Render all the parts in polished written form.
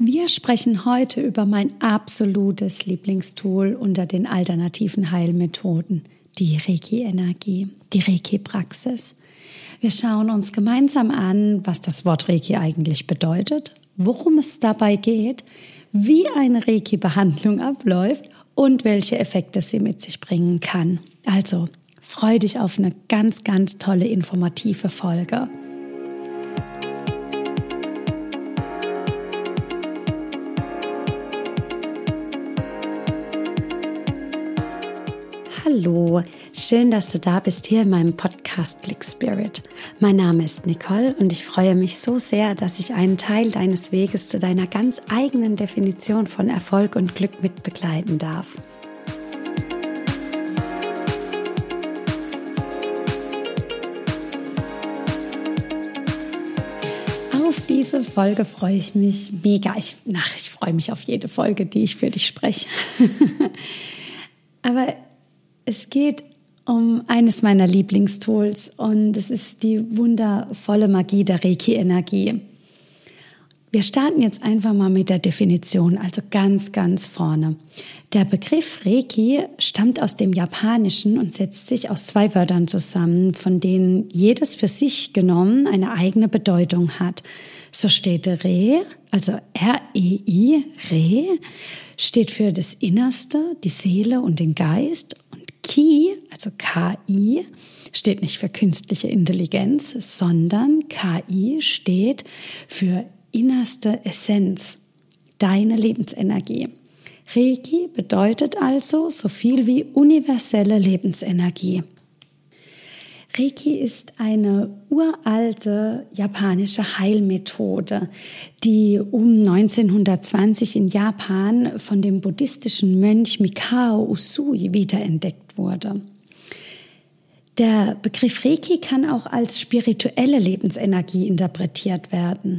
Wir sprechen heute über mein absolutes Lieblingstool unter den alternativen Heilmethoden, die Reiki-Energie, die Reiki-Praxis. Wir schauen uns gemeinsam an, was das Wort Reiki eigentlich bedeutet, worum es dabei geht, wie eine Reiki-Behandlung abläuft und welche Effekte sie mit sich bringen kann. Also, freu dich auf eine ganz, ganz tolle, informative Folge. Hallo, schön, dass du da bist hier in meinem Podcast Click Spirit. Mein Name ist Nicole und ich freue mich so sehr, dass ich einen Teil deines Weges zu deiner ganz eigenen Definition von Erfolg und Glück mit begleiten darf. Auf diese Folge freue ich mich mega. Ich freue mich auf jede Folge, die ich für dich spreche. Aber es geht um eines meiner Lieblingstools und es ist die wundervolle Magie der Reiki-Energie. Wir starten jetzt einfach mal mit der Definition, also ganz, ganz vorne. Der Begriff Reiki stammt aus dem Japanischen und setzt sich aus zwei Wörtern zusammen, von denen jedes für sich genommen eine eigene Bedeutung hat. So steht Re, also R-E-I, Re, steht für das Innerste, die Seele und den Geist. Ki, also K-I, steht nicht für künstliche Intelligenz, sondern K-I steht für innerste Essenz, deine Lebensenergie. Reiki bedeutet also so viel wie universelle Lebensenergie. Reiki ist eine uralte japanische Heilmethode, die um 1920 in Japan von dem buddhistischen Mönch Mikao Usui wiederentdeckt wurde. Der Begriff Reiki kann auch als spirituelle Lebensenergie interpretiert werden.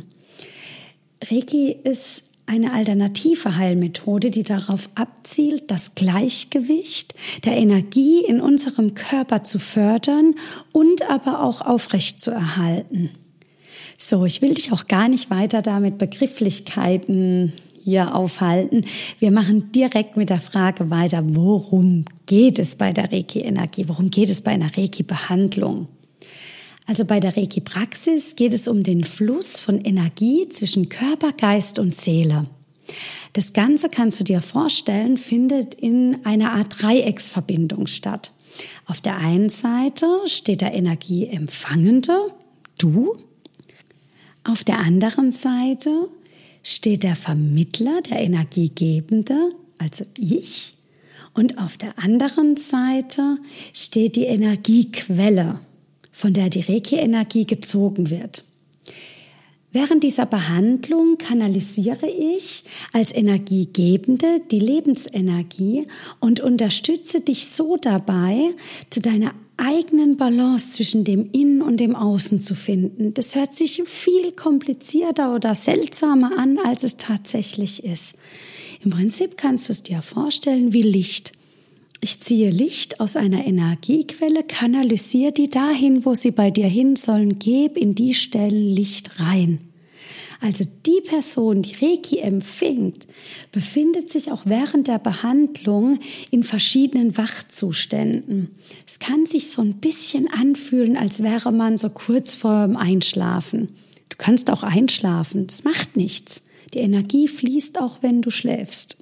Reiki ist eine alternative Heilmethode, die darauf abzielt, das Gleichgewicht der Energie in unserem Körper zu fördern und aber auch aufrechtzuerhalten. So, ich will dich auch gar nicht weiter da mit Begrifflichkeiten hier aufhalten. Wir machen direkt mit der Frage weiter, worum geht es bei der Reiki-Energie? Worum geht es bei einer Reiki-Behandlung? Also bei der Reiki-Praxis geht es um den Fluss von Energie zwischen Körper, Geist und Seele. Das Ganze, kannst du dir vorstellen, findet in einer Art Dreiecksverbindung statt. Auf der einen Seite steht der Energieempfangende, du. Auf der anderen Seite steht der Vermittler, der Energiegebende, also ich. Und auf der anderen Seite steht die Energiequelle, von der die Reiki-Energie gezogen wird. Während dieser Behandlung kanalisiere ich als Energiegebende die Lebensenergie und unterstütze dich so dabei, zu deiner eigenen Balance zwischen dem Innen und dem Außen zu finden. Das hört sich viel komplizierter oder seltsamer an, als es tatsächlich ist. Im Prinzip kannst du es dir vorstellen wie Licht. Ich ziehe Licht aus einer Energiequelle, kanalisiere die dahin, wo sie bei dir hin sollen, gebe in die Stellen Licht rein. Also die Person, die Reiki empfängt, befindet sich auch während der Behandlung in verschiedenen Wachzuständen. Es kann sich so ein bisschen anfühlen, als wäre man so kurz vor dem Einschlafen. Du kannst auch einschlafen, das macht nichts. Die Energie fließt auch, wenn du schläfst.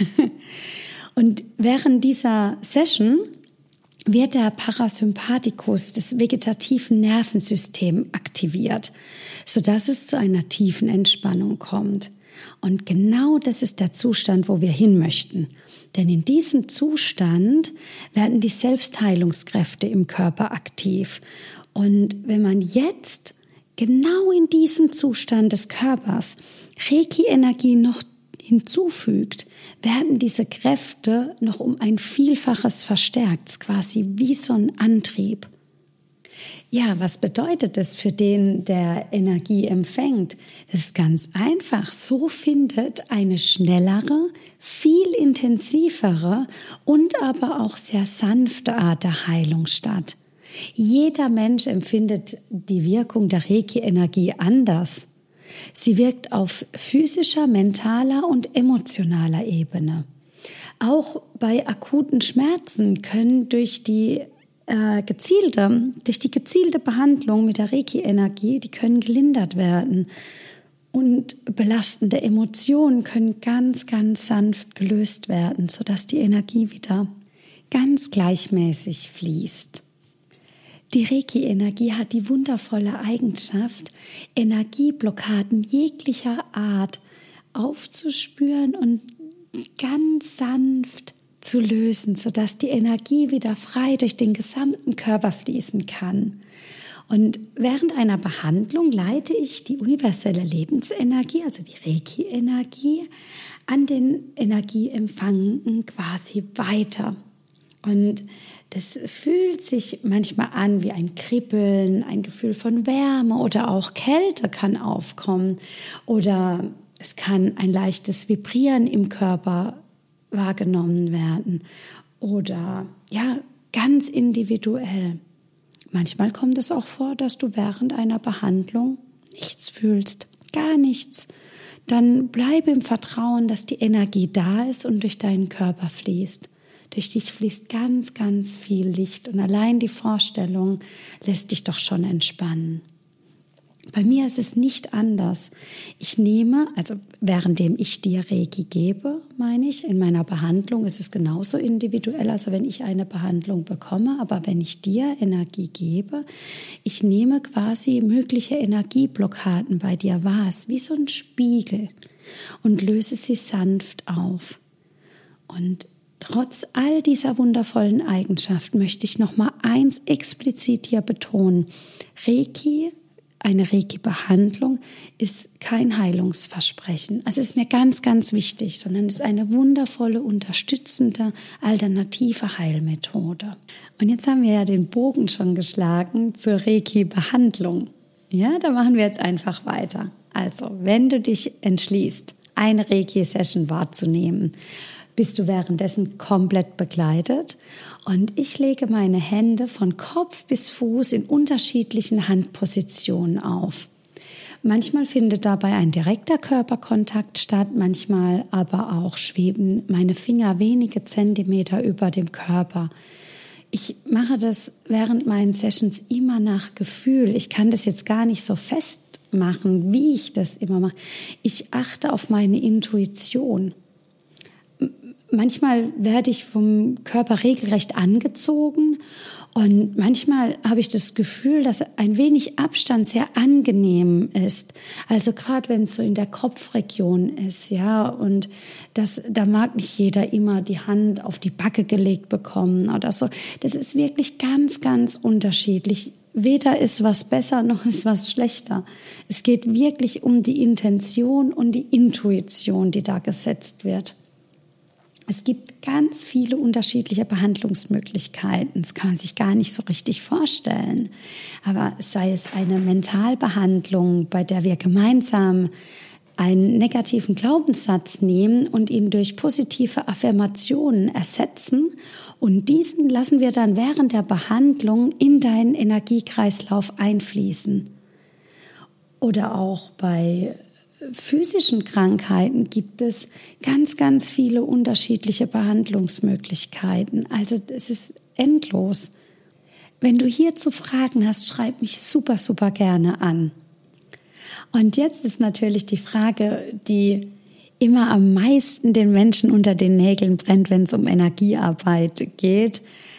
Und während dieser Session wird der Parasympathikus des vegetativen Nervensystems aktiviert, sodass es zu einer tiefen Entspannung kommt. Und genau das ist der Zustand, wo wir hin möchten. Denn in diesem Zustand werden die Selbstheilungskräfte im Körper aktiv. Und wenn man jetzt genau in diesem Zustand des Körpers Reiki-Energie noch hinzufügt, werden diese Kräfte noch um ein Vielfaches verstärkt, quasi wie so ein Antrieb. Ja, was bedeutet das für den, der Energie empfängt? Das ist ganz einfach. So findet eine schnellere, viel intensivere und aber auch sehr sanfte Art der Heilung statt. Jeder Mensch empfindet die Wirkung der Reiki-Energie anders. Sie wirkt auf physischer, mentaler und emotionaler Ebene. Auch bei akuten Schmerzen können durch die gezielte Behandlung mit der Reiki-Energie, die können gelindert werden. Und belastende Emotionen können ganz, ganz sanft gelöst werden, sodass die Energie wieder ganz gleichmäßig fließt. Die Reiki-Energie hat die wundervolle Eigenschaft, Energieblockaden jeglicher Art aufzuspüren und ganz sanft zu lösen, sodass die Energie wieder frei durch den gesamten Körper fließen kann. Und während einer Behandlung leite ich die universelle Lebensenergie, also die Reiki-Energie, an den Energieempfangenden quasi weiter. Und das fühlt sich manchmal an wie ein Kribbeln, ein Gefühl von Wärme oder auch Kälte kann aufkommen. Oder es kann ein leichtes Vibrieren im Körper wahrgenommen werden. Oder ja, ganz individuell. Manchmal kommt es auch vor, dass du während einer Behandlung nichts fühlst, gar nichts. Dann bleibe im Vertrauen, dass die Energie da ist und durch deinen Körper fließt. Durch dich fließt ganz, ganz viel Licht und allein die Vorstellung lässt dich doch schon entspannen. Bei mir ist es nicht anders. Ich nehme, also währenddem ich dir Reiki gebe, meine ich, in meiner Behandlung ist es genauso individuell, also wenn ich eine Behandlung bekomme, aber wenn ich dir Energie gebe, ich nehme quasi mögliche Energieblockaden bei dir wahr, wie so ein Spiegel und löse sie sanft auf. Und trotz all dieser wundervollen Eigenschaften möchte ich noch mal eins explizit hier betonen. Eine Reiki-Behandlung ist kein Heilungsversprechen. Also es ist mir ganz, ganz wichtig, sondern es ist eine wundervolle, unterstützende, alternative Heilmethode. Und jetzt haben wir ja den Bogen schon geschlagen zur Reiki-Behandlung. Ja, da machen wir jetzt einfach weiter. Also, wenn du dich entschließt, eine Reiki-Session wahrzunehmen, bist du währenddessen komplett begleitet und ich lege meine Hände von Kopf bis Fuß in unterschiedlichen Handpositionen auf. Manchmal findet dabei ein direkter Körperkontakt statt, manchmal aber auch schweben meine Finger wenige Zentimeter über dem Körper. Ich mache das während meinen Sessions immer nach Gefühl. Ich kann das jetzt gar nicht so festmachen, wie ich das immer mache. Ich achte auf meine Intuition. Manchmal werde ich vom Körper regelrecht angezogen und manchmal habe ich das Gefühl, dass ein wenig Abstand sehr angenehm ist. Also gerade wenn es so in der Kopfregion ist, ja, und da mag nicht jeder immer die Hand auf die Backe gelegt bekommen oder so. Das ist wirklich ganz, ganz unterschiedlich. Weder ist was besser, noch ist was schlechter. Es geht wirklich um die Intention und die Intuition, die da gesetzt wird. Es gibt ganz viele unterschiedliche Behandlungsmöglichkeiten. Das kann man sich gar nicht so richtig vorstellen. Aber sei es eine Mentalbehandlung, bei der wir gemeinsam einen negativen Glaubenssatz nehmen und ihn durch positive Affirmationen ersetzen und diesen lassen wir dann während der Behandlung in deinen Energiekreislauf einfließen. Oder auch bei physischen Krankheiten gibt es ganz, ganz viele unterschiedliche Behandlungsmöglichkeiten. Also es ist endlos. Wenn du hierzu Fragen hast, schreib mich super, super gerne an. Und jetzt ist natürlich die Frage, die immer am meisten den Menschen unter den Nägeln brennt, wenn es um Energiearbeit geht,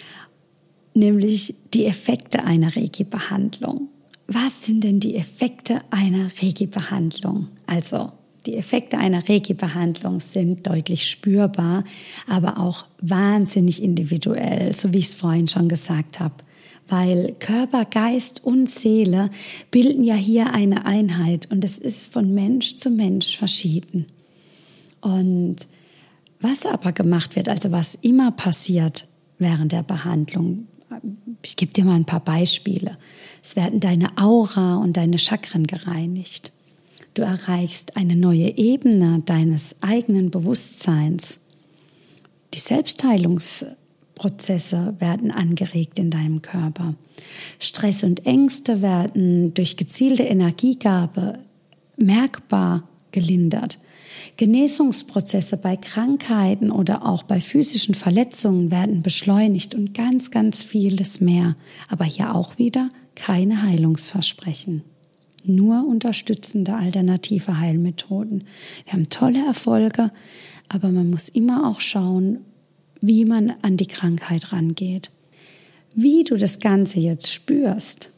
nämlich die Effekte einer Reiki-Behandlung. Was sind denn die Effekte einer Reiki-Behandlung? Also die Effekte einer Reiki-Behandlung sind deutlich spürbar, aber auch wahnsinnig individuell, so wie ich es vorhin schon gesagt habe. Weil Körper, Geist und Seele bilden ja hier eine Einheit und es ist von Mensch zu Mensch verschieden. Und was aber gemacht wird, also was immer passiert während der Behandlung, ich gebe dir mal ein paar Beispiele. Es werden deine Aura und deine Chakren gereinigt. Du erreichst eine neue Ebene deines eigenen Bewusstseins. Die Selbstheilungsprozesse werden angeregt in deinem Körper. Stress und Ängste werden durch gezielte Energiegabe merkbar gelindert. Genesungsprozesse bei Krankheiten oder auch bei physischen Verletzungen werden beschleunigt und ganz, ganz vieles mehr. Aber hier auch wieder keine Heilungsversprechen. Nur unterstützende alternative Heilmethoden. Wir haben tolle Erfolge, aber man muss immer auch schauen, wie man an die Krankheit rangeht. Wie du das Ganze jetzt spürst,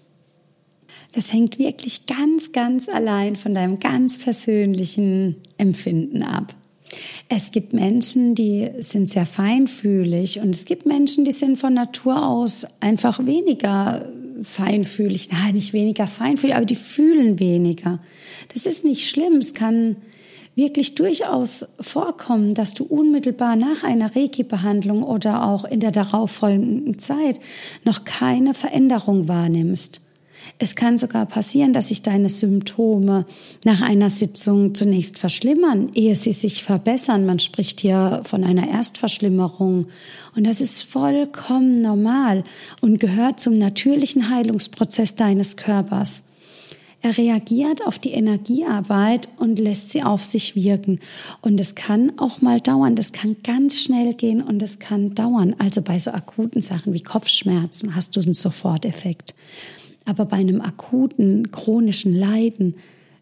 das hängt wirklich ganz, ganz allein von deinem ganz persönlichen Empfinden ab. Es gibt Menschen, die sind sehr feinfühlig und es gibt Menschen, die sind von Natur aus einfach weniger feinfühlig. Nein, nicht weniger feinfühlig, aber die fühlen weniger. Das ist nicht schlimm. Es kann wirklich durchaus vorkommen, dass du unmittelbar nach einer Reiki-Behandlung oder auch in der darauffolgenden Zeit noch keine Veränderung wahrnimmst. Es kann sogar passieren, dass sich deine Symptome nach einer Sitzung zunächst verschlimmern, ehe sie sich verbessern. Man spricht hier von einer Erstverschlimmerung. Und das ist vollkommen normal und gehört zum natürlichen Heilungsprozess deines Körpers. Er reagiert auf die Energiearbeit und lässt sie auf sich wirken. Und es kann auch mal dauern, das kann ganz schnell gehen und es kann dauern. Also bei so akuten Sachen wie Kopfschmerzen hast du einen Soforteffekt. Aber bei einem akuten, chronischen Leiden,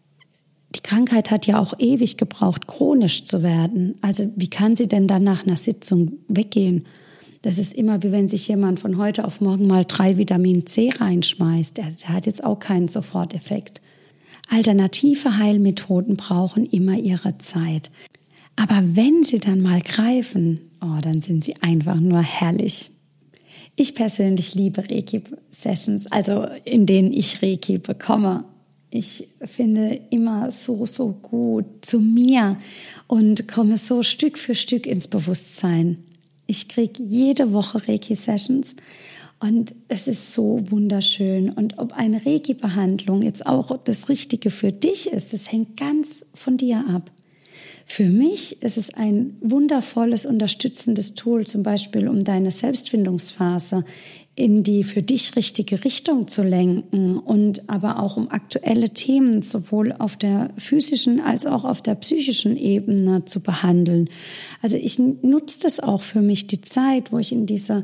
die Krankheit hat ja auch ewig gebraucht, chronisch zu werden. Also wie kann sie denn dann nach einer Sitzung weggehen? Das ist immer wie wenn sich jemand von heute auf morgen mal 3 Vitamin C reinschmeißt. Der hat jetzt auch keinen Soforteffekt. Alternative Heilmethoden brauchen immer ihre Zeit. Aber wenn sie dann mal greifen, dann sind sie einfach nur herrlich. Ich persönlich liebe Reiki-Sessions, also in denen ich Reiki bekomme. Ich finde immer so gut zu mir und komme so Stück für Stück ins Bewusstsein. Ich kriege jede Woche Reiki-Sessions und es ist so wunderschön. Und ob eine Reiki-Behandlung jetzt auch das Richtige für dich ist, das hängt ganz von dir ab. Für mich ist es ein wundervolles, unterstützendes Tool, zum Beispiel um deine Selbstfindungsphase in die für dich richtige Richtung zu lenken und aber auch um aktuelle Themen sowohl auf der physischen als auch auf der psychischen Ebene zu behandeln. Also ich nutze das auch für mich, die Zeit, wo ich in diese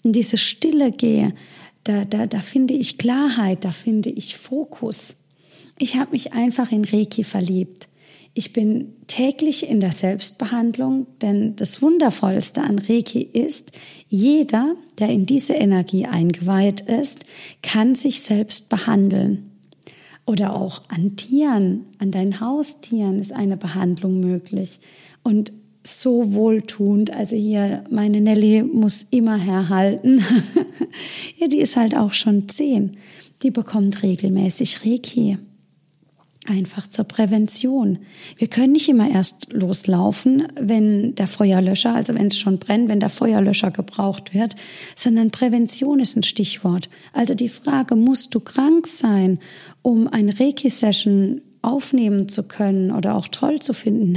Stille gehe. Da finde ich Klarheit, da finde ich Fokus. Ich habe mich einfach in Reiki verliebt. Ich bin täglich in der Selbstbehandlung, denn das Wundervollste an Reiki ist, jeder, der in diese Energie eingeweiht ist, kann sich selbst behandeln. Oder auch an Tieren, an deinen Haustieren ist eine Behandlung möglich. Und so wohltuend, also hier, meine Nelly muss immer herhalten. Ja, die ist halt auch schon 10. Die bekommt regelmäßig Reiki. Einfach zur Prävention. Wir können nicht immer erst loslaufen, wenn der Feuerlöscher, also wenn es schon brennt, wenn der Feuerlöscher gebraucht wird, sondern Prävention ist ein Stichwort. Also die Frage, musst du krank sein, um eine Reiki-Session aufnehmen zu können oder auch toll zu finden?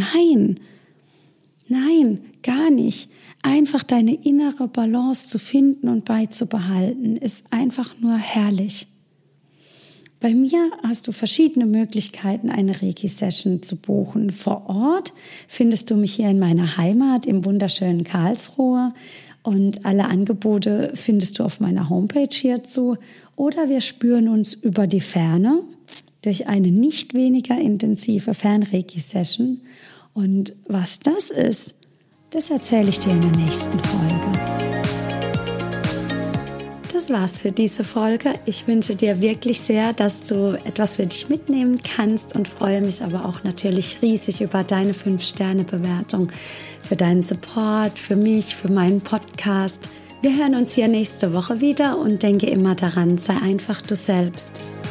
Nein, gar nicht. Einfach deine innere Balance zu finden und beizubehalten, ist einfach nur herrlich. Bei mir hast du verschiedene Möglichkeiten, eine Reiki-Session zu buchen. Vor Ort findest du mich hier in meiner Heimat im wunderschönen Karlsruhe und alle Angebote findest du auf meiner Homepage hierzu. Oder wir spüren uns über die Ferne durch eine nicht weniger intensive Fern-Reiki-Session. Und was das ist, das erzähle ich dir in der nächsten Folge. Das war's für diese Folge. Ich wünsche dir wirklich sehr, dass du etwas für dich mitnehmen kannst und freue mich aber auch natürlich riesig über deine 5-Sterne-Bewertung, für deinen Support, für mich, für meinen Podcast. Wir hören uns hier nächste Woche wieder und denke immer daran, sei einfach du selbst.